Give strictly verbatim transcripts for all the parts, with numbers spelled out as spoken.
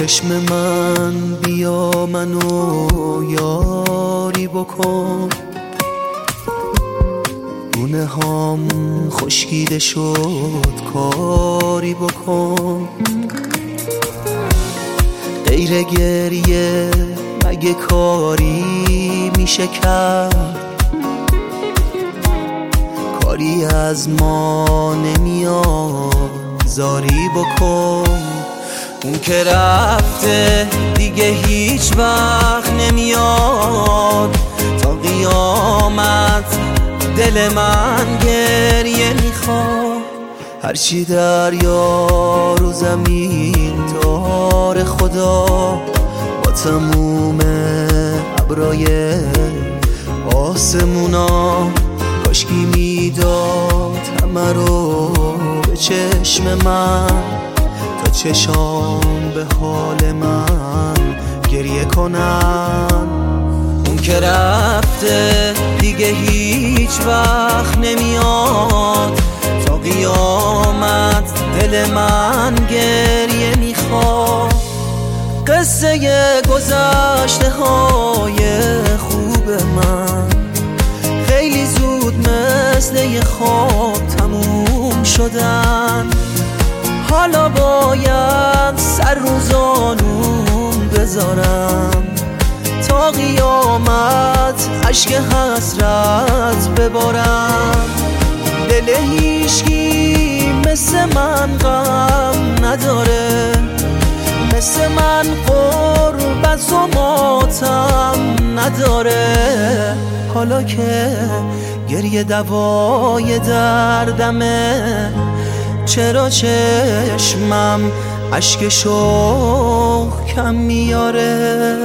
چشم من بیا منو یاری بکن، گونه هام خشکیده شد کاری بکن. غیر گریه مگه کاری میشه کرد؟ کاری از ما نمیاد زاری بکن. اون که رفته دیگه هیچ وقت نمیاد، تا قیامت دل من گریه میخواد. هرچی دریا رو زمین داره خدا، با تموم ابرای آسمونا، کاشکی میداد همه رو به چشم من، تا چشام به حال من گریه کنن. اون که رفته دیگه هیچ وقت نمیاد، تا قیامت دل من گریه میخواد. قصه گذشته های خوب من خیلی زود مثل یه خواب تموم شدن. حالا باید سر رو زانون بذارم، تا قیامت اشک حسرت ببارم. دل هیچکی مثل من غم نداره، مثل من غربت و ماتم نداره. حالا که گریه دوای دردمه، چرا چشمم اشک شوق کم میاره؟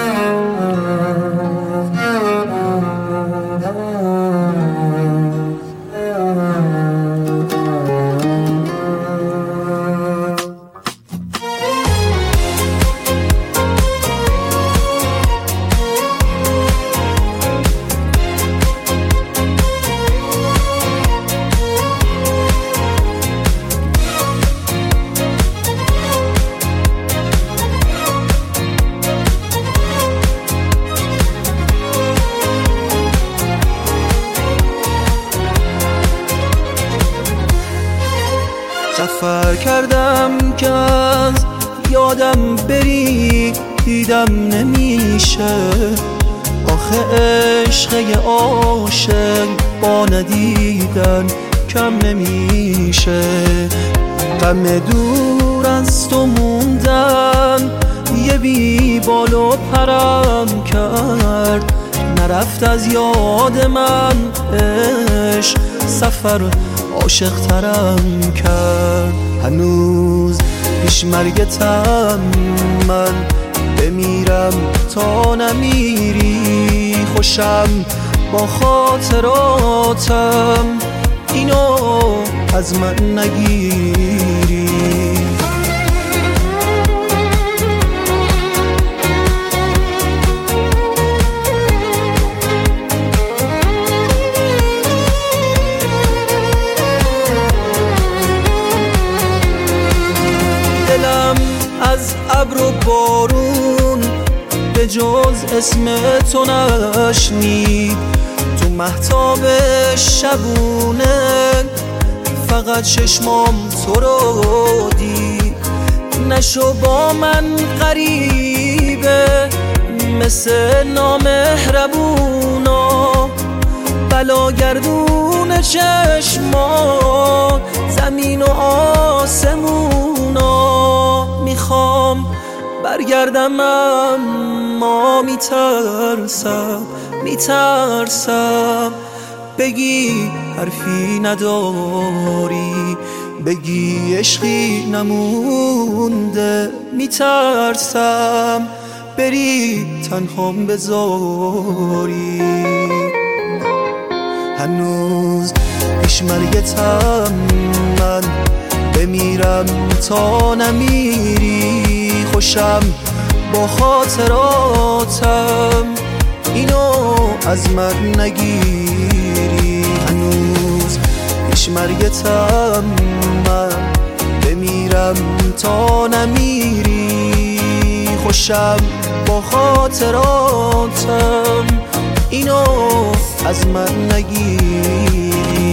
سفر کردم که از یادم بری، دیدم نمیشه. آخه عشق عاشق با ندیدن کم نمیشه. غم دور از تو موندن یه بی بال و پرم کرد، نرفت از یاد من عشق، سفر عاشق ترم کرد. هنوز پیش مرگتم من، بمیرم تا نمیری. خوشم با خاطراتم، اینو از من نگیری. دلم از ابر و بارون به جز اسم تو نشنید، تو مهتاب شبونه فقط چشمام تو رو دید. نشو با من غریبه مثل نامهربونا، بلا گردون چشمان زمین و آسمونا. میخوام برگردم اما میترسم، میترسم بگی حرفی نداری، بگی عشقی نمونده. میترسم بری تنهام بذاری. هنوز پیش مرگتم من، بمیرم تا نمیری. خوشم با خاطراتم، اینو از من نگیری. هنوز پیش مرگتم من، بمیرم تا نمیری. شب با خاطراتم، اینو از من نگیری.